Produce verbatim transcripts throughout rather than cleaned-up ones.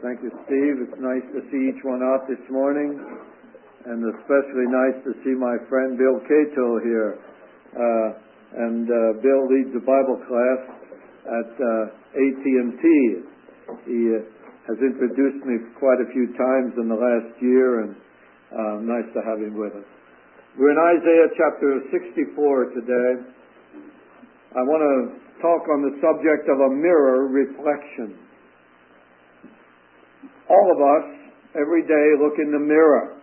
Thank you, Steve. It's nice to see each one out this morning, and especially nice to see my friend Bill Cato here. Uh, and uh, Bill leads a Bible class at uh, A T and T. He uh, has introduced me quite a few times in the last year, and uh, nice to have him with us. We're in Isaiah chapter sixty-four today. I want to talk on the subject of a mirror reflection. All of us, every day, look in the mirror.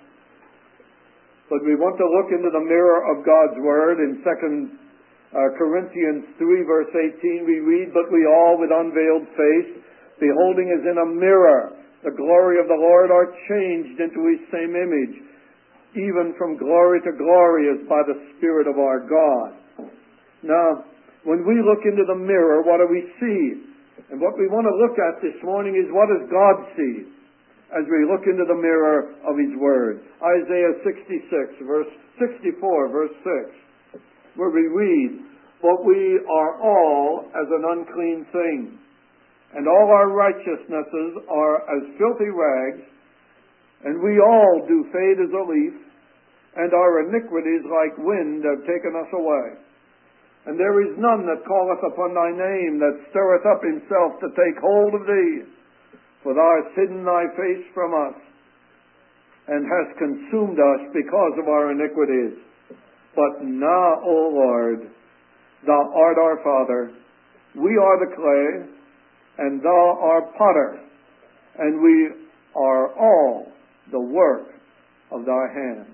But we want to look into the mirror of God's Word. In Second Corinthians three, verse eighteen, we read, "But we all with unveiled face, beholding as in a mirror the glory of the Lord, are changed into His same image, even from glory to glory, as by the Spirit of our God." Now, when we look into the mirror, what do we see? And what we want to look at this morning is, what does God see as we look into the mirror of His Word? Isaiah sixty-six, verse sixty-four, verse six, where we read, "But we are all as an unclean thing, and all our righteousnesses are as filthy rags, and we all do fade as a leaf, and our iniquities like wind have taken us away. And there is none that calleth upon thy name, that stirreth up himself to take hold of thee. For thou hast hidden thy face from us, and hast consumed us because of our iniquities. But now, O Lord, thou art our Father, we are the clay, and thou art potter, and we are all the work of thy hand."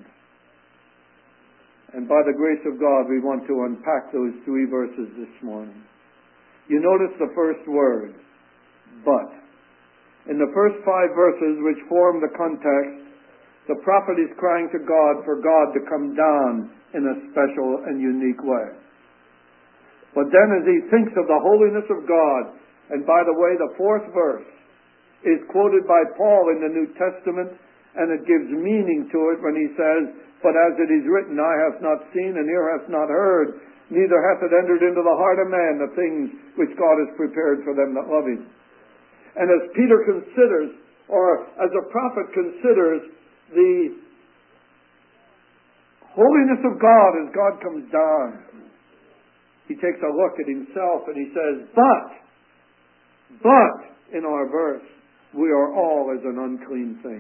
And by the grace of God, we want to unpack those three verses this morning. You notice the first word, "but." In the first five verses, which form the context, the prophet is crying to God for God to come down in a special and unique way. But then as he thinks of the holiness of God, and by the way, the fourth verse is quoted by Paul in the New Testament, and it gives meaning to it when he says, "But as it is written, eye hath not seen, and ear hath not heard, neither hath it entered into the heart of man the things which God has prepared for them that love Him." And as Peter considers, or as a prophet considers, the holiness of God as God comes down, he takes a look at himself and he says, but, but, in our verse, we are all as an unclean thing.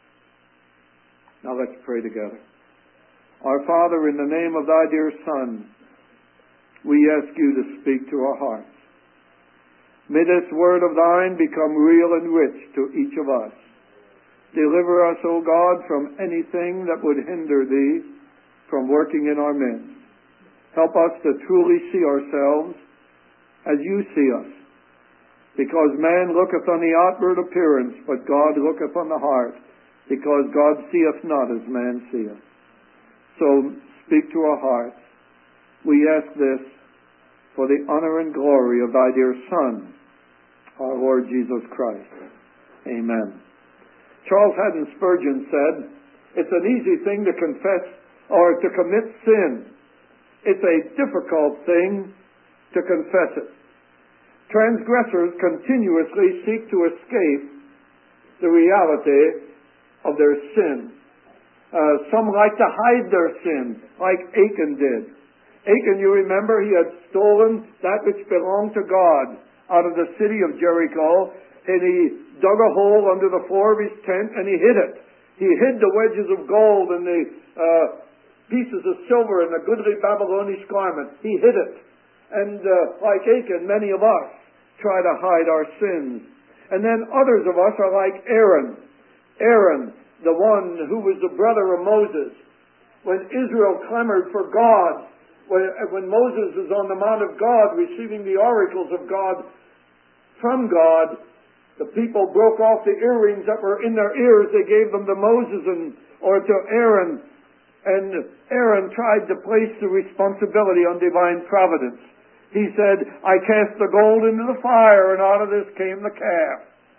Now let's pray together. Our Father, in the name of thy dear Son, we ask you to speak to our hearts. May this word of thine become real and rich to each of us. Deliver us, O God, from anything that would hinder thee from working in our midst. Help us to truly see ourselves as you see us. Because man looketh on the outward appearance, but God looketh on the heart, because God seeth not as man seeth. So speak to our hearts. We ask this for the honor and glory of thy dear Son, our Lord Jesus Christ. Amen. Charles Haddon Spurgeon said, "It's an easy thing to confess or to commit sin. It's a difficult thing to confess it. Transgressors continuously seek to escape the reality of their sin. Uh, some like to hide their sin, like Achan did. Achan, you remember, he had stolen that which belonged to God out of the city of Jericho, and he dug a hole under the floor of his tent and he hid it. He hid the wedges of gold and the uh, pieces of silver and the goodly Babylonish garment. He hid it. And uh, like Achan, many of us try to hide our sins. And then others of us are like Aaron. Aaron, the one who was the brother of Moses. When Israel clamored for God, when, when Moses was on the Mount of God receiving the oracles of God from God, the people broke off the earrings that were in their ears. They gave them to Moses and or to Aaron. And Aaron tried to place the responsibility on divine providence. He said, "I cast the gold into the fire, and out of this came the calf."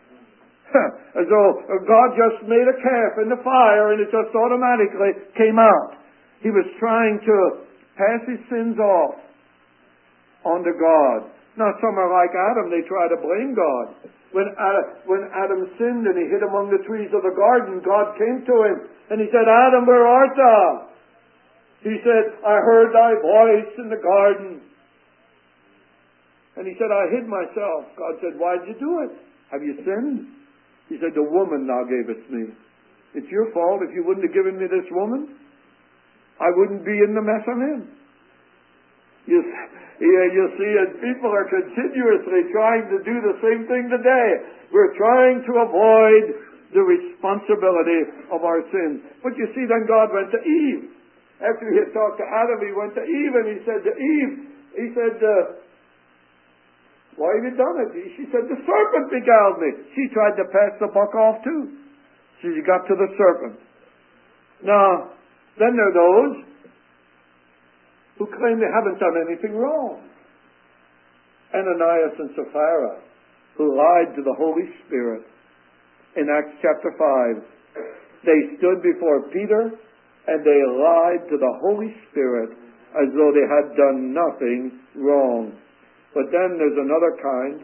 As though God just made a calf in the fire and it just automatically came out. He was trying to pass his sins off onto God. Now some are like Adam, they try to blame God. When Adam, when Adam sinned and he hid among the trees of the garden, God came to him and he said, Adam, where art thou? He said, I heard thy voice in the garden. And he said, I hid myself. God said, why did you do it? Have you sinned? He said, the woman thou gavest me. It's your fault. If you wouldn't have given me this woman, I wouldn't be in the mess I'm in. You, yeah, you see, and people are continuously trying to do the same thing today. We're trying to avoid the responsibility of our sins. But you see, then God went to Eve. After he had talked to Adam, he went to Eve and he said to Eve, he said, uh, why have you done it? She said, the serpent beguiled me. She tried to pass the buck off too. So she got to the serpent. Now, then there are those who claim they haven't done anything wrong. Ananias and Sapphira, who lied to the Holy Spirit in Acts chapter five. They stood before Peter and they lied to the Holy Spirit as though they had done nothing wrong. But then there's another kind.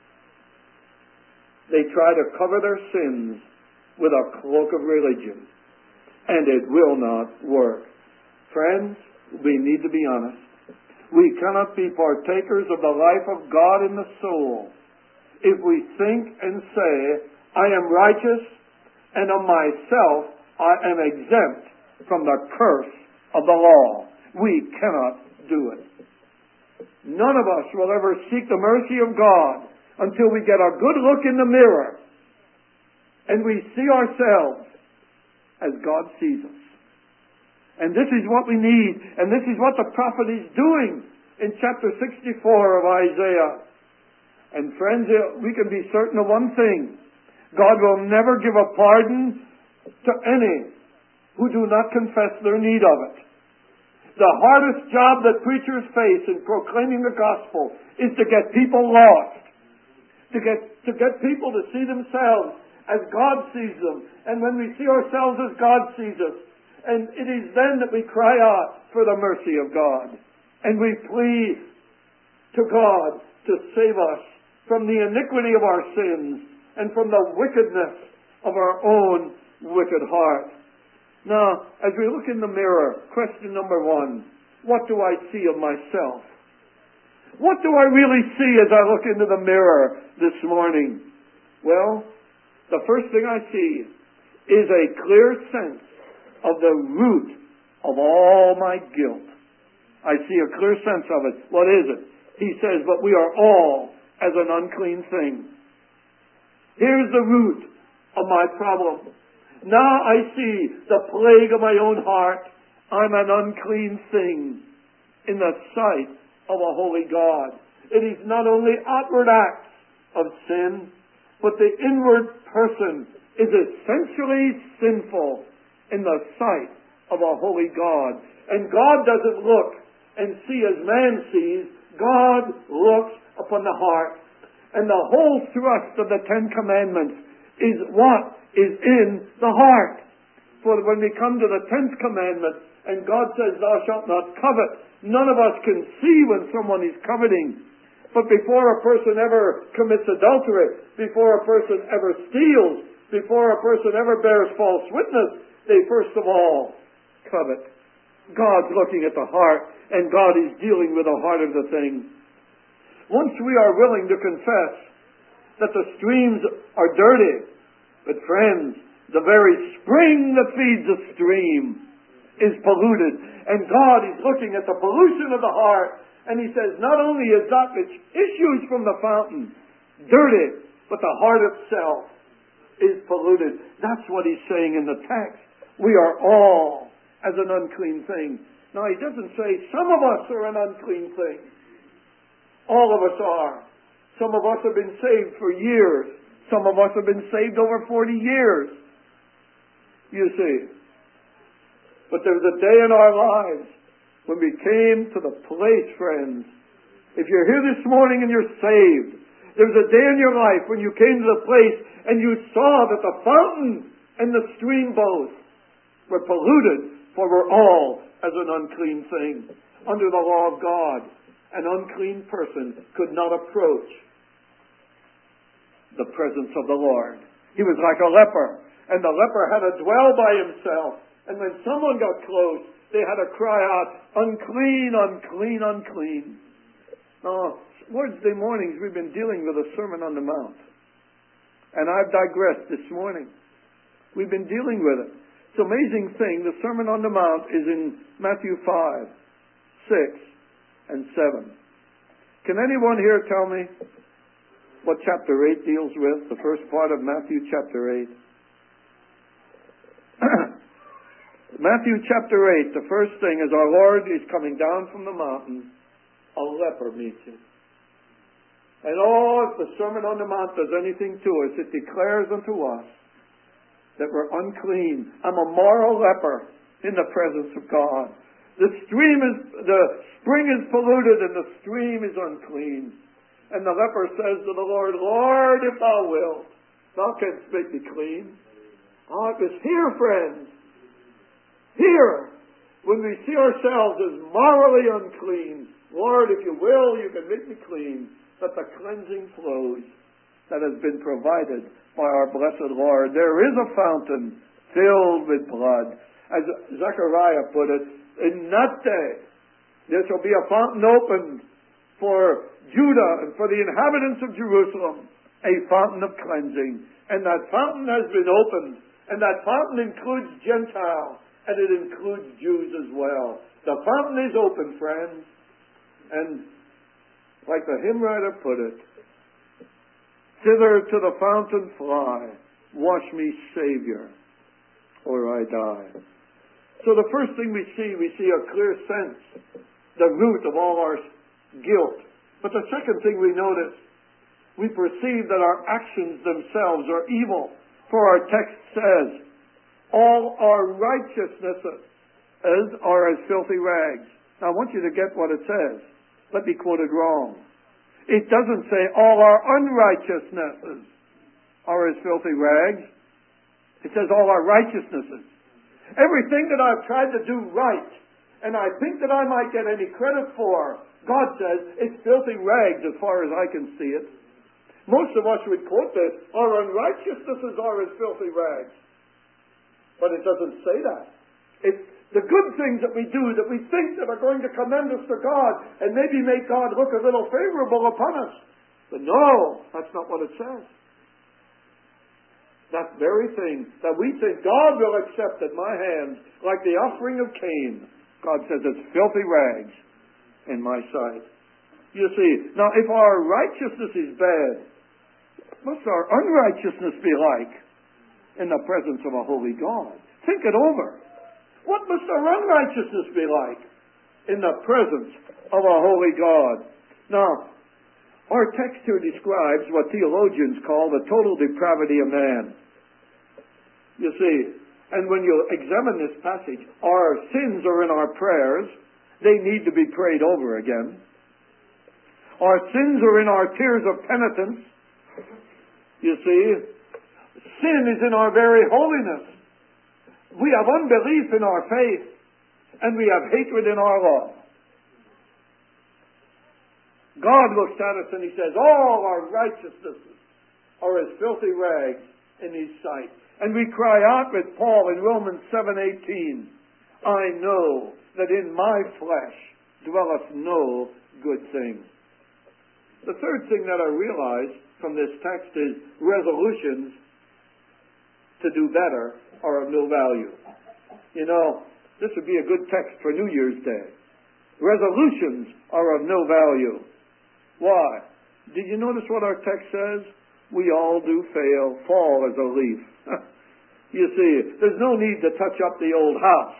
They try to cover their sins with a cloak of religion, and it will not work. Friends, we need to be honest. We cannot be partakers of the life of God in the soul if we think and say, I am righteous, and of myself I am exempt from the curse of the law. We cannot do it. None of us will ever seek the mercy of God until we get a good look in the mirror and we see ourselves as God sees us. And this is what we need, and this is what the prophet is doing in chapter sixty-four of Isaiah. And friends, we can be certain of one thing. God will never give a pardon to any who do not confess their need of it. The hardest job that preachers face in proclaiming the gospel is to get people lost. To get, to get people to see themselves as God sees them. And when we see ourselves as God sees us, and it is then that we cry out for the mercy of God. And we plead to God to save us from the iniquity of our sins and from the wickedness of our own wicked heart. Now, as we look in the mirror, question number one, what do I see of myself? What do I really see as I look into the mirror this morning? Well, the first thing I see is a clear sense of the root of all my guilt. I see a clear sense of it. What is it? He says, but we are all as an unclean thing. Here's the root of my problem. Now I see the plague of my own heart. I'm an unclean thing in the sight of a holy God. It is not only outward acts of sin, but the inward person is essentially sinful in the sight of a holy God. And God doesn't look and see as man sees. God looks upon the heart. And the whole thrust of the Ten Commandments is what is in the heart. For when we come to the tenth commandment, and God says, thou shalt not covet, none of us can see when someone is coveting. But before a person ever commits adultery, before a person ever steals, before a person ever bears false witness, they first of all covet. God's looking at the heart, and God is dealing with the heart of the thing. Once we are willing to confess that the streams are dirty, but friends, the very spring that feeds the stream is polluted. And God is looking at the pollution of the heart. And He says, not only is that which issues from the fountain dirty, but the heart itself is polluted. That's what He's saying in the text. We are all as an unclean thing. Now He doesn't say some of us are an unclean thing. All of us are. Some of us have been saved for years. Some of us have been saved over forty years. You see. But there was a day in our lives when we came to the place, friends. If you're here this morning and you're saved, there was a day in your life when you came to the place and you saw that the fountain and the stream both were polluted, for we're all as an unclean thing under the law of God. an unclean person could not approach the presence of the Lord. He was like a leper, and the leper had to dwell by himself. And when someone got close, they had to cry out, unclean, unclean, unclean. Now, Wednesday mornings we've been dealing with the Sermon on the Mount. And I've digressed this morning. We've been dealing with it. It's an amazing thing. The Sermon on the Mount is in Matthew five, six, and seven. Can anyone here tell me what chapter eight deals with? The first part of Matthew chapter eight. Matthew chapter eight, the first thing is our Lord is coming down from the mountain. A leper meets him. And oh, if the Sermon on the Mount does anything to us, it declares unto us that we're unclean. I'm a moral leper in the presence of God. The stream is, the spring is polluted and the stream is unclean. And the leper says to the Lord, Lord, if thou wilt, thou canst make me clean. Oh, it was here, friends. Here, when we see ourselves as morally unclean, Lord, if you will, you can make me clean. That the cleansing flows that has been provided by our blessed Lord. There is a fountain filled with blood. As Zechariah put it, in that day, there shall be a fountain opened for Judah and for the inhabitants of Jerusalem, a fountain of cleansing. And that fountain has been opened. And that fountain includes Gentiles. And it includes Jews as well. The fountain is open, friends. And like the hymn writer put it, thither to the fountain fly, wash me, Savior, or I die. So the first thing we see, we see a clear sense, the root of all our guilt. But the second thing we notice, we perceive that our actions themselves are evil. For our text says, all our righteousnesses are as filthy rags. Now I want you to get what it says. Let me quote it wrong. It doesn't say all our unrighteousnesses are as filthy rags. It says all our righteousnesses. Everything that I've tried to do right, and I think that I might get any credit for, God says it's filthy rags as far as I can see it. Most of us would quote this, our unrighteousnesses are as filthy rags. But it doesn't say that. It's the good things that we do that we think that are going to commend us to God and maybe make God look a little favorable upon us. But no, that's not what it says. That very thing that we think God will accept at my hands, like the offering of Cain, God says it's filthy rags in my sight. You see, now if our righteousness is bad, what must our unrighteousness be like in the presence of a holy God? Think it over. What must our unrighteousness be like in the presence of a holy God? Now, our text here describes what theologians call the total depravity of man. You see, and when you examine this passage, our sins are in our prayers. They need to be prayed over again. Our sins are in our tears of penitence. You see, sin is in our very holiness. We have unbelief in our faith, and we have hatred in our love. God looks at us and He says, all our righteousnesses are as filthy rags in His sight. And we cry out with Paul in Romans seven eighteen, I know that in my flesh dwelleth no good thing. The third thing that I realize from this text is resolutions to do better are of no value. You know, this would be a good text for New Year's Day. Resolutions are of no value. Why? Did you notice what our text says? We all do fail, fall as a leaf. You see, there's no need to touch up the old house.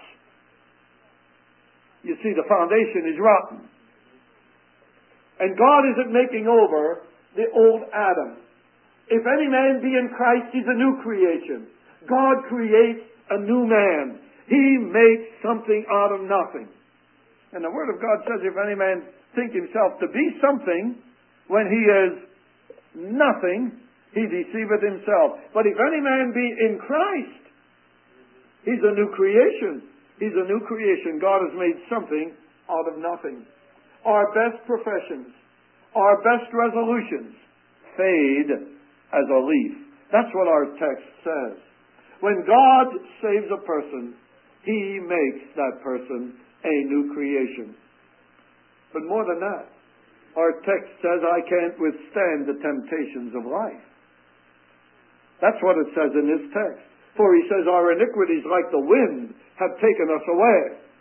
You see, the foundation is rotten. And God isn't making over the old Adam. If any man be in Christ, he's a new creation. God creates a new man. He makes something out of nothing. And the Word of God says, if any man think himself to be something, when he is nothing, he deceiveth himself. But if any man be in Christ, he's a new creation. He's a new creation. God has made something out of nothing. our best professions, our best resolutions fade as a leaf. That's what our text says. When God saves a person, He makes that person a new creation. But more than that, our text says, I can't withstand the temptations of life. That's what it says in this text. For he says, our iniquities like the wind have taken us away.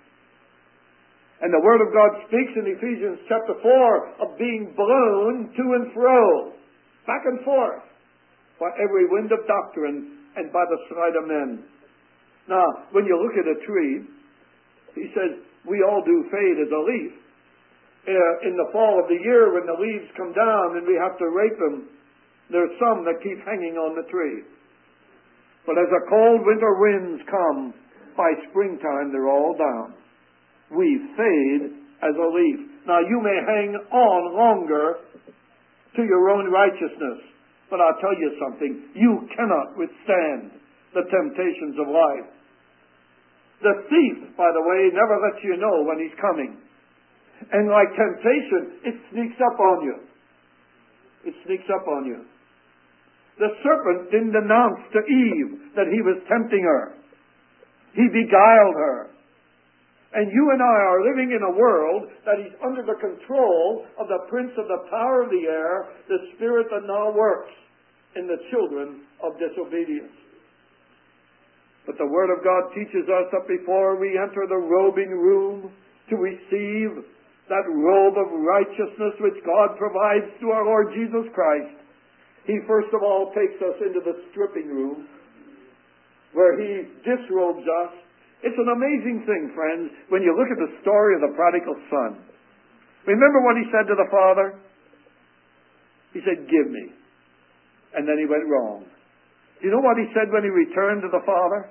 And the Word of God speaks in Ephesians chapter four of being blown to and fro, back and forth, by every wind of doctrine and by the sleight of men. Now, when you look at a tree, he says, we all do fade as a leaf. Uh, in the fall of the year, when the leaves come down and we have to rake them, there's some that keep hanging on the tree. But as the cold winter winds come, by springtime they're all down. We fade as a leaf. Now you may hang on longer to your own righteousness, but I'll tell you something, you cannot withstand the temptations of life. The thief, by the way, never lets you know when he's coming. And like temptation, it sneaks up on you. It sneaks up on you. The serpent didn't announce to Eve that he was tempting her. He beguiled her. And you and I are living in a world that is under the control of the prince of the power of the air, the spirit that now works in the children of disobedience. But the Word of God teaches us that before we enter the robing room to receive that robe of righteousness which God provides through our Lord Jesus Christ, He first of all takes us into the stripping room where He disrobes us. It's an amazing thing, friends, when you look at the story of the prodigal son. Remember what he said to the father? He said, give me. And then he went wrong. Do you know what he said when he returned to the father?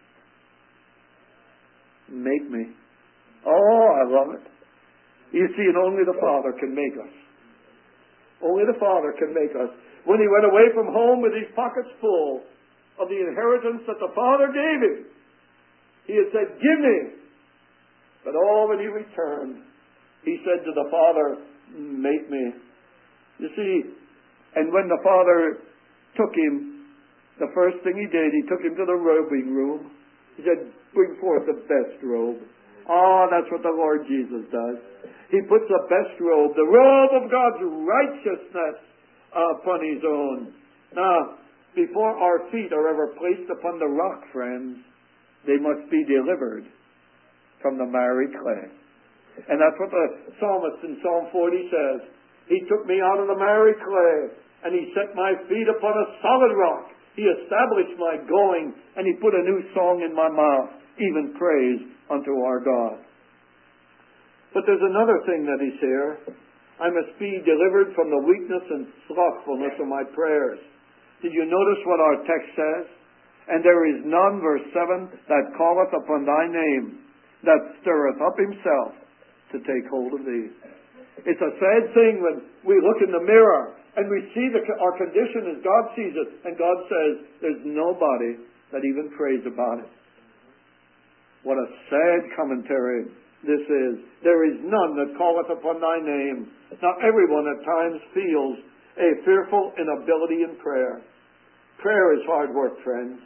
Make me. Oh, I love it. You see, and only the Father can make us. Only the Father can make us. When he went away from home with his pockets full of the inheritance that the Father gave him, he had said, give me. But oh, when he returned, he said to the Father, make me. You see, and when the Father took him, the first thing he did, he took him to the robing room. He said, bring forth the best robe. Oh, that's what the Lord Jesus does. He puts the best robe, the robe of God's righteousness, upon His own. Now, before our feet are ever placed upon the rock, friends, they must be delivered from the miry clay. And that's what the psalmist in Psalm forty says. He took me out of the miry clay, and He set my feet upon a solid rock. He established my going, and He put a new song in my mouth, even praise unto our God. But there's another thing that is here. I must be delivered from the weakness and slothfulness of my prayers. Did you notice what our text says? And there is none, verse seven, that calleth upon thy name, that stirreth up himself to take hold of thee. It's a sad thing when we look in the mirror and we see the, our condition as God sees it, and God says, there's nobody that even prays about it. What a sad commentary this is. There is none that calleth upon thy name. Now everyone at times feels a fearful inability in prayer. Prayer is hard work, friends.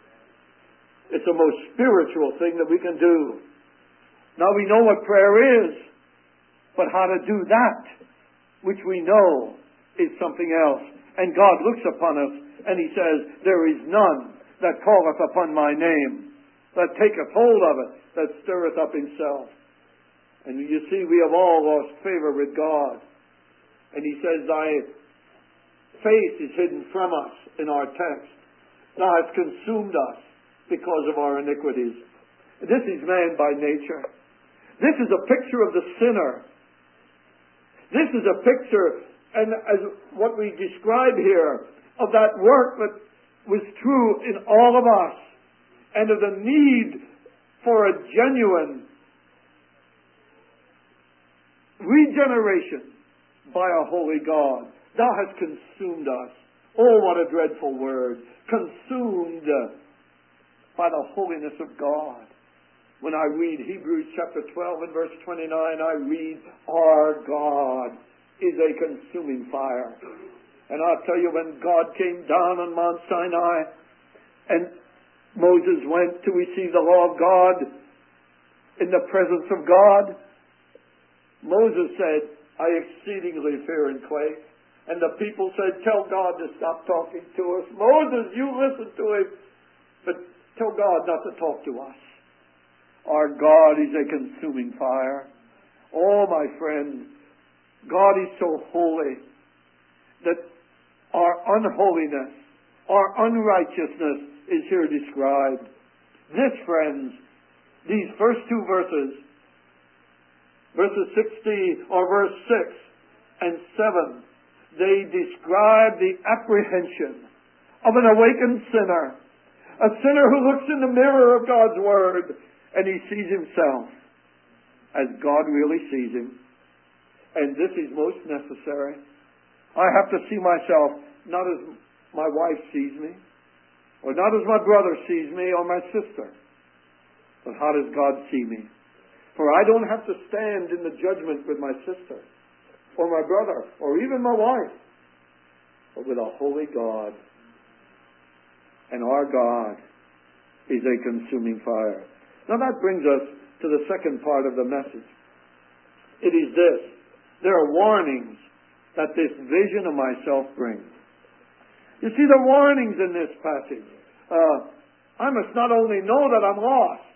It's the most spiritual thing that we can do. Now we know what prayer is, but how to do that, which we know is something else. And God looks upon us and He says, there is none that calleth upon my name, that taketh hold of it, that stirreth up himself. And you see, we have all lost favor with God. And He says, thy face is hidden from us in our text. Thou hast consumed us because of our iniquities. This is man by nature. This is a picture of the sinner. This is a picture, and as what we describe here, of that work that was true in all of us, and of the need for a genuine regeneration by a holy God. Thou hast consumed us. Oh, what a dreadful word. Consumed by the holiness of God. When I read Hebrews chapter twelve and verse twenty-nine, I read, our God is a consuming fire. And I'll tell you, when God came down on Mount Sinai and Moses went to receive the law of God in the presence of God, Moses said, I exceedingly fear and quake. And the people said, tell God to stop talking to us. Moses, you listen to him, but tell God not to talk to us. Our God is a consuming fire. Oh, my friend, God is so holy that our unholiness, our unrighteousness is here described. This, friends, these first two verses, verses sixteen or verse six and seven, they describe the apprehension of an awakened sinner, a sinner who looks in the mirror of God's Word and he sees himself as God really sees him. And this is most necessary. I have to see myself not as my wife sees me, or not as my brother sees me, or my sister, but how does God see me? For I don't have to stand in the judgment with my sister, or my brother, or even my wife, but with a holy God. And our God is a consuming fire. Now that brings us to the second part of the message. It is this. There are warnings that this vision of myself brings. You see, the warnings in this passage. Uh, I must not only know that I'm lost,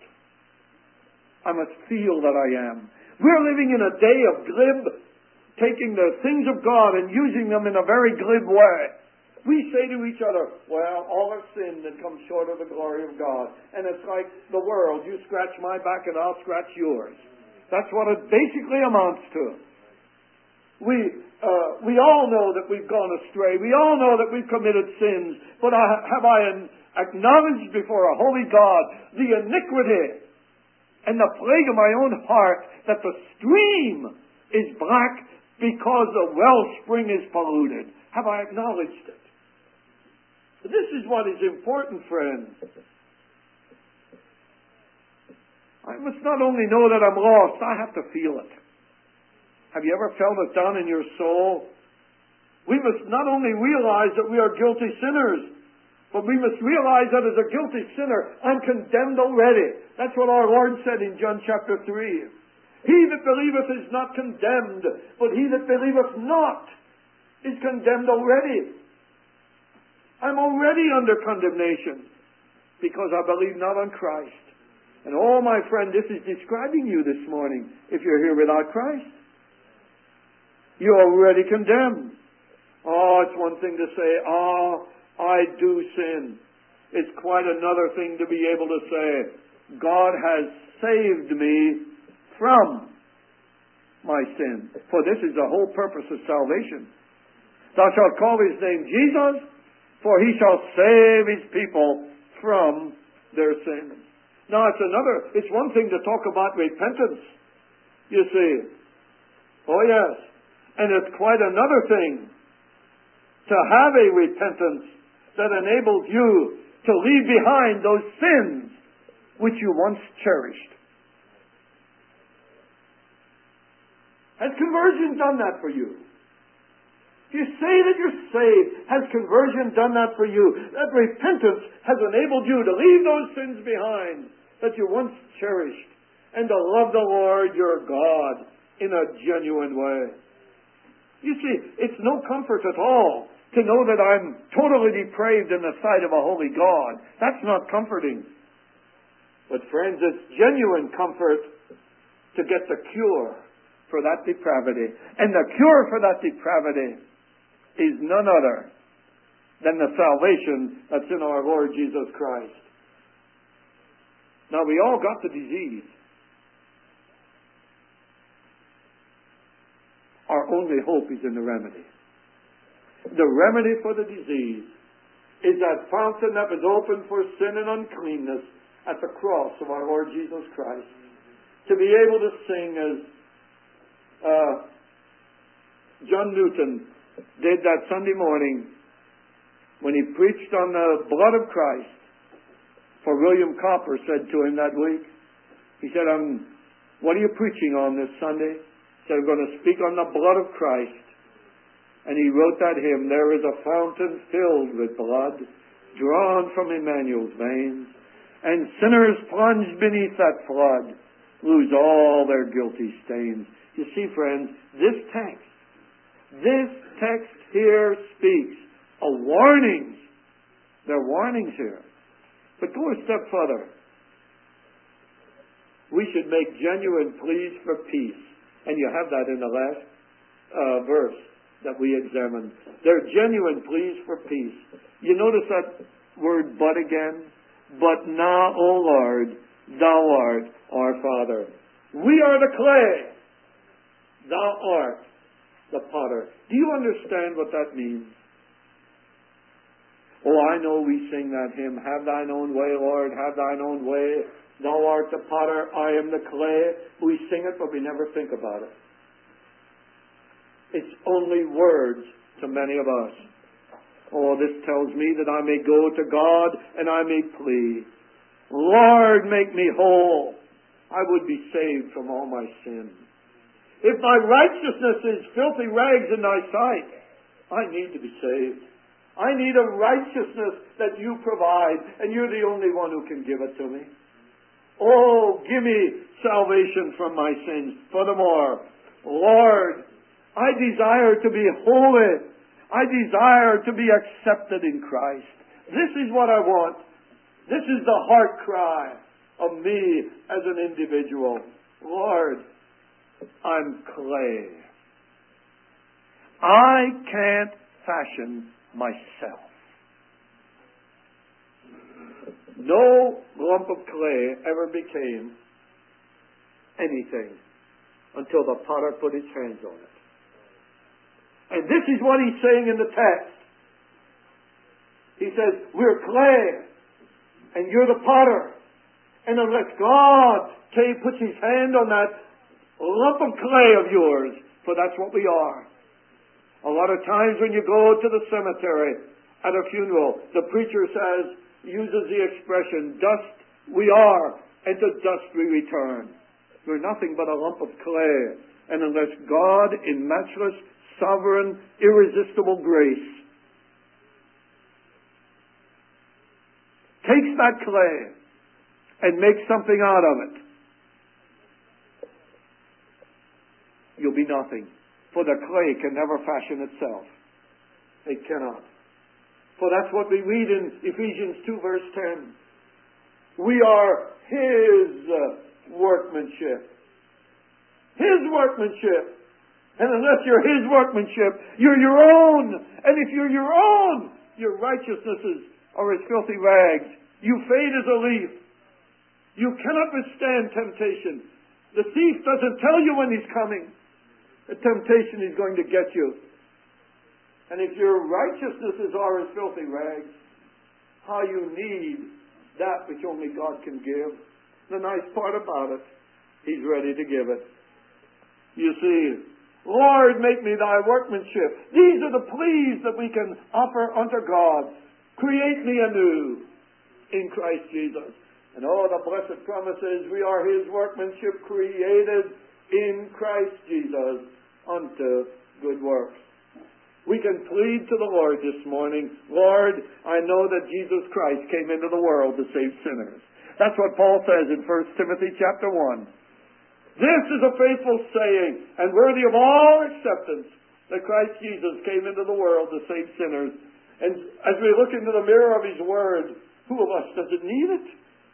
I must feel that I am. We're living in a day of glib, taking the things of God and using them in a very glib way. We say to each other, well, all have sinned and come short of the glory of God. And it's like the world. You scratch my back and I'll scratch yours. That's what it basically amounts to. We uh, we all know that we've gone astray. We all know that we've committed sins. But I, have I acknowledged before a holy God the iniquity and the plague of my own heart, that the stream is black because the wellspring is polluted? Have I acknowledged it? This is what is important, friends. I must not only know that I'm lost, I have to feel it. Have you ever felt it down in your soul? We must not only realize that we are guilty sinners, but we must realize that as a guilty sinner, I'm condemned already. That's what our Lord said in John chapter three. He that believeth is not condemned, but he that believeth not is condemned already. I'm already under condemnation because I believe not on Christ. And oh, my friend, this is describing you this morning if you're here without Christ. You're already condemned. Oh, it's one thing to say, oh, I do sin. It's quite another thing to be able to say, God has saved me from my sin. For this is the whole purpose of salvation. Thou shalt call his name Jesus, for he shall save his people from their sins. Now it's another, it's one thing to talk about repentance, you see. Oh yes. And it's quite another thing to have a repentance that enables you to leave behind those sins which you once cherished. Has conversion done that for you? If you say that you're saved, has conversion done that for you? That repentance has enabled you to leave those sins behind that you once cherished and to love the Lord your God in a genuine way. You see, it's no comfort at all to know that I'm totally depraved in the sight of a holy God. That's not comforting. But friends, it's genuine comfort to get the cure for that depravity. And the cure for that depravity is none other than the salvation that's in our Lord Jesus Christ. Now, we all got the disease. Our only hope is in the remedy. The remedy for the disease is that fountain that was opened for sin and uncleanness at the cross of our Lord Jesus Christ. To be able to sing as uh, John Newton did that Sunday morning when he preached on the blood of Christ. For William Cowper said to him that week, He said, um, what are you preaching on this Sunday? He said, I'm going to speak on the blood of Christ. And he wrote that hymn, there is a fountain filled with blood, drawn from Emmanuel's veins, and sinners plunged beneath that flood lose all their guilty stains. You see, friends, this text, this text here speaks of warnings. There are warnings here. But go a step further. We should make genuine pleas for peace. And you have that in the last uh, verse that we examined. They're genuine pleas for peace. You notice that word but again? But now, O Lord, thou art our Father. We are the clay. Thou art the potter. Do you understand what that means? Oh, I know we sing that hymn, have thine own way, Lord, have thine own way. Thou art the potter, I am the clay. We sing it, but we never think about it. It's only words to many of us. Oh, this tells me that I may go to God and I may plea. Lord, make me whole. I would be saved from all my sin. If my righteousness is filthy rags in thy sight, I need to be saved. I need a righteousness that you provide, and you're the only one who can give it to me. Oh, give me salvation from my sins. Furthermore, Lord, I desire to be holy. I desire to be accepted in Christ. This is what I want. This is the heart cry of me as an individual. Lord, I'm clay. I can't fashion myself. No lump of clay ever became anything until the potter put his hands on it. And this is what he's saying in the text. He says, we're clay, and you're the potter. And unless God puts his hand on that lump of clay of yours, for that's what we are. A lot of times when you go to the cemetery at a funeral, the preacher says, uses the expression, dust we are, and to dust we return. We're nothing but a lump of clay. And unless God, in matchless, sovereign, irresistible grace, takes that clay and makes something out of it, you'll be nothing. For the clay can never fashion itself. It cannot. For that's what we read in Ephesians two verse ten. We are His workmanship. His workmanship. And unless you're His workmanship, you're your own. And if you're your own, your righteousnesses are as filthy rags. You fade as a leaf. You cannot withstand temptation. The thief doesn't tell you when he's coming. The temptation is going to get you. And if your righteousnesses are as filthy rags, how you need that which only God can give. The nice part about it, He's ready to give it. You see, Lord, make me thy workmanship. These are the pleas that we can offer unto God. Create me anew in Christ Jesus. And oh, the blessed promise is we are His workmanship created in Christ Jesus unto good works. We can plead to the Lord this morning, Lord, I know that Jesus Christ came into the world to save sinners. That's what Paul says in First Timothy chapter one. This is a faithful saying and worthy of all acceptance that Christ Jesus came into the world to save sinners. And as we look into the mirror of His Word, who of us doesn't need it?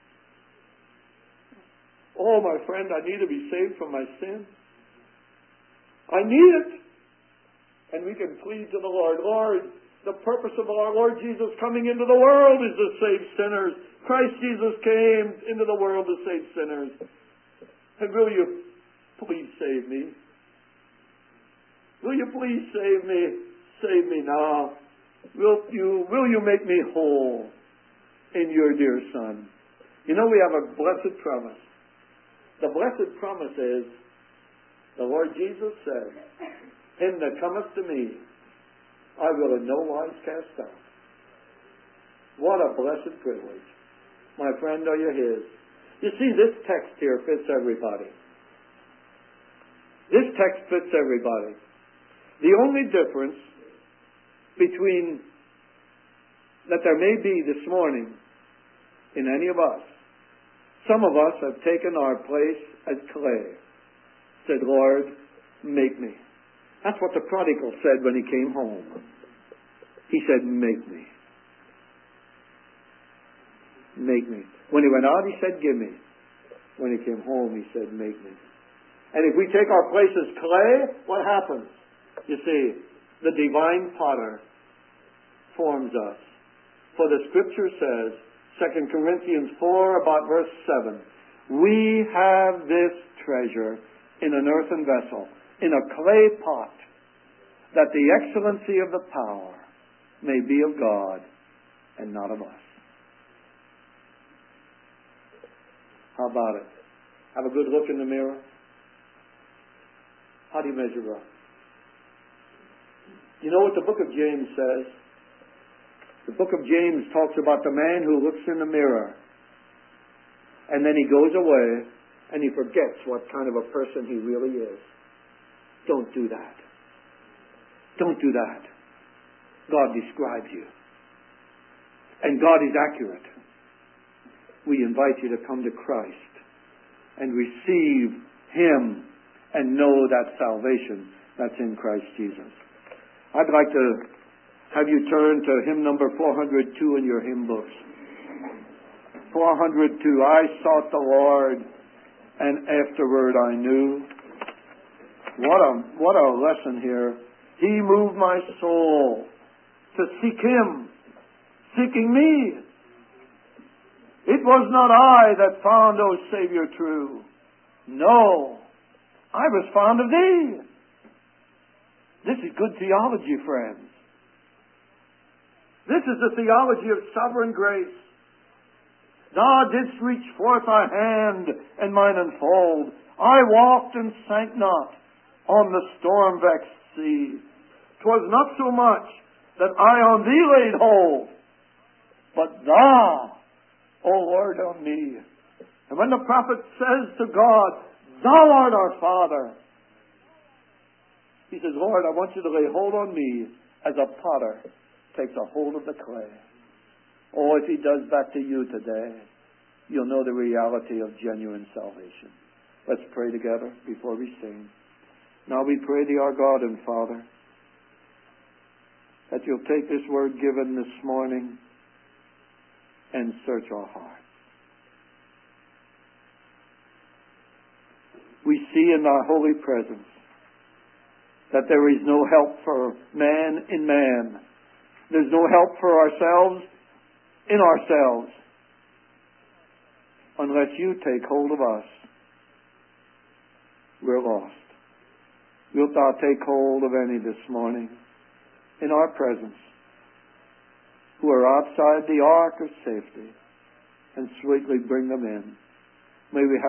Oh, my friend, I need to be saved from my sin. I need it. And we can plead to the Lord, Lord, the purpose of our Lord Jesus coming into the world is to save sinners. Christ Jesus came into the world to save sinners. And will you please save me? Will you please save me? Save me now. Will you, will you make me whole in your dear Son? You know, we have a blessed promise. The blessed promise is, the Lord Jesus said, him that cometh to me, I will in no wise cast out. What a blessed privilege. My friend, are you His? You see, this text here fits everybody. This text fits everybody. The only difference between that there may be this morning in any of us, some of us have taken our place as clay, said, Lord, make me. That's what the prodigal said when he came home. He said, make me. Make me. When he went out, he said, give me. When he came home, he said, make me. And if we take our place as clay, what happens? You see, the divine potter forms us. For the Scripture says, Second Corinthians four, about verse seven, we have this treasure in an earthen vessel, in a clay pot, that the excellency of the power may be of God and not of us. How about it? Have a good look in the mirror. How do you measure up? You know what the book of James says? The book of James talks about the man who looks in the mirror and then he goes away and he forgets what kind of a person he really is. Don't do that. Don't do that. God describes you. And God is accurate. We invite you to come to Christ and receive Him and know that salvation that's in Christ Jesus. I'd like to have you turn to hymn number four hundred two in your hymn books. four hundred two, I sought the Lord, and afterward I knew. What a, what a lesson here. He moved my soul to seek Him, seeking me. It was not I that found, O Savior, true. No, I was found of Thee. This is good theology, friends. This is the theology of sovereign grace. Thou didst reach forth thy hand and mine unfold. I walked and sank not on the storm-vexed sea. 'Twas not so much that I on Thee laid hold, but Thou, O Lord, on me. And when the prophet says to God, Thou art our Father, he says, Lord, I want you to lay hold on me as a potter takes a hold of the clay. Oh, if He does that to you today, you'll know the reality of genuine salvation. Let's pray together before we sing. Now we pray Thee, our God and Father, that You'll take this word given this morning and search our hearts. We see in Thy holy presence that there is no help for man in man. There's no help for ourselves in ourselves unless You take hold of us. We're lost. Wilt Thou take hold of any this morning in our presence who are outside the ark of safety and sweetly bring them in? May we